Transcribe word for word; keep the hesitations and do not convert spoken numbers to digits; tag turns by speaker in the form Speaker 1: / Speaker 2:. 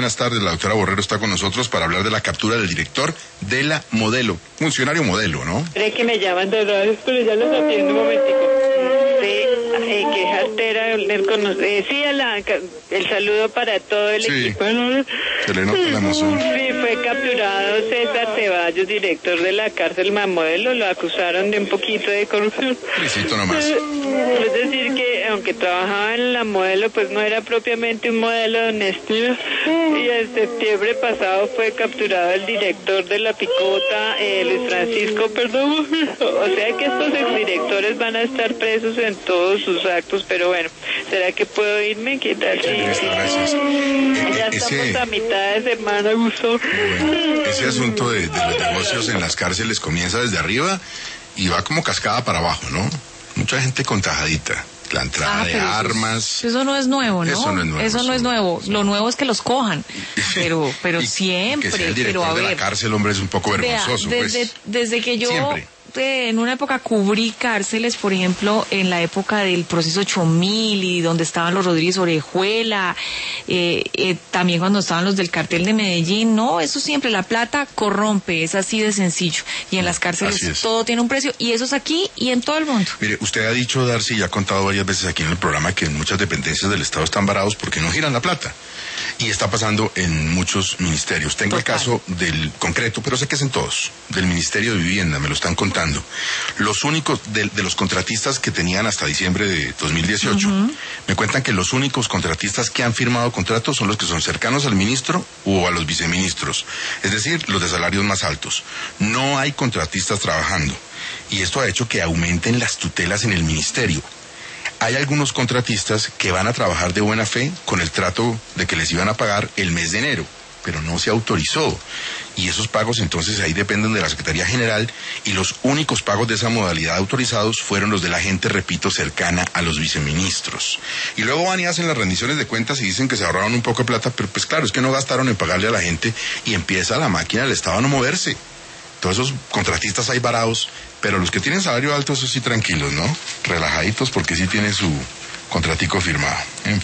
Speaker 1: buenas tardes. La doctora Borrero está con nosotros para hablar de la captura del director de la Modelo. Funcionario Modelo, ¿no?
Speaker 2: Cree que me llaman de radio, pero ya los atiendo un momentico. Sí, eh, qué jartera el conocer. Eh, sí, a la, el saludo para todo el
Speaker 1: sí,
Speaker 2: equipo.
Speaker 1: Se le nota la emoción.
Speaker 2: Sí, fue capturado César Ceballos, director de la cárcel Modelo. Lo acusaron de un poquito de corrupción.
Speaker 1: Felicito nomás.
Speaker 2: Es decir que, aunque trabajaba en la Modelo, pues no era propiamente un modelo de honestidad. Y en septiembre pasado fue capturado el director de la Picota, eh, Luis Francisco, perdón. O sea que estos exdirectores van a estar presos en todos sus actos, pero bueno, ¿será que puedo irme? ¿Qué tal? Sí,
Speaker 1: sí. Gracias.
Speaker 2: Ya
Speaker 1: e
Speaker 2: estamos
Speaker 1: ese,
Speaker 2: a mitad de semana, Gustavo.
Speaker 1: Bueno, ese asunto de, de los negocios en las cárceles comienza desde arriba y va como cascada para abajo, ¿no? Mucha gente contajadita. La entrada ah, de armas.
Speaker 3: Eso, eso no es nuevo, ¿no?
Speaker 1: Eso no es nuevo.
Speaker 3: Eso no es nuevo. Lo nuevo es que los cojan. Pero, pero
Speaker 1: y,
Speaker 3: siempre.
Speaker 1: Y que sea el director
Speaker 3: pero a
Speaker 1: de
Speaker 3: ver,
Speaker 1: la cárcel, hombre, es un poco vergonzoso.
Speaker 3: Vea, desde,
Speaker 1: pues.
Speaker 3: desde que yo
Speaker 1: Siempre.
Speaker 3: Eh, en una época cubrí cárceles, por ejemplo, en la época del proceso ocho mil y donde estaban los Rodríguez Orejuela, eh, eh, también cuando estaban los del cartel de Medellín. No, eso siempre, la plata corrompe, es así de sencillo. Y en las cárceles todo tiene un precio, y eso es aquí y en todo el mundo.
Speaker 1: Mire, usted ha dicho, Darcy, y ha contado varias veces aquí en el programa que muchas dependencias del Estado están varados porque no giran la plata. Y está pasando en muchos ministerios. Tengo Total. el caso del concreto, pero sé que es en todos, del Ministerio de Vivienda, me lo están contando. Los únicos, de, de los contratistas que tenían hasta diciembre de dos mil dieciocho, uh-huh. me cuentan que los únicos contratistas que han firmado contratos son los que son cercanos al ministro o a los viceministros, es decir, los de salarios más altos. No hay contratistas trabajando, y esto ha hecho que aumenten las tutelas en el ministerio. Hay algunos contratistas que van a trabajar de buena fe con el trato de que les iban a pagar el mes de enero, pero no se autorizó. Y esos pagos entonces ahí dependen de la Secretaría General, y los únicos pagos de esa modalidad autorizados fueron los de la gente, repito, cercana a los viceministros. Y luego van y hacen las rendiciones de cuentas y dicen que se ahorraron un poco de plata, pero pues claro, es que no gastaron en pagarle a la gente y empieza la máquina del Estado a no moverse. Todos esos contratistas ahí varados, pero los que tienen salario alto, eso sí tranquilos, ¿no? Relajaditos porque sí tienen su contratico firmado. En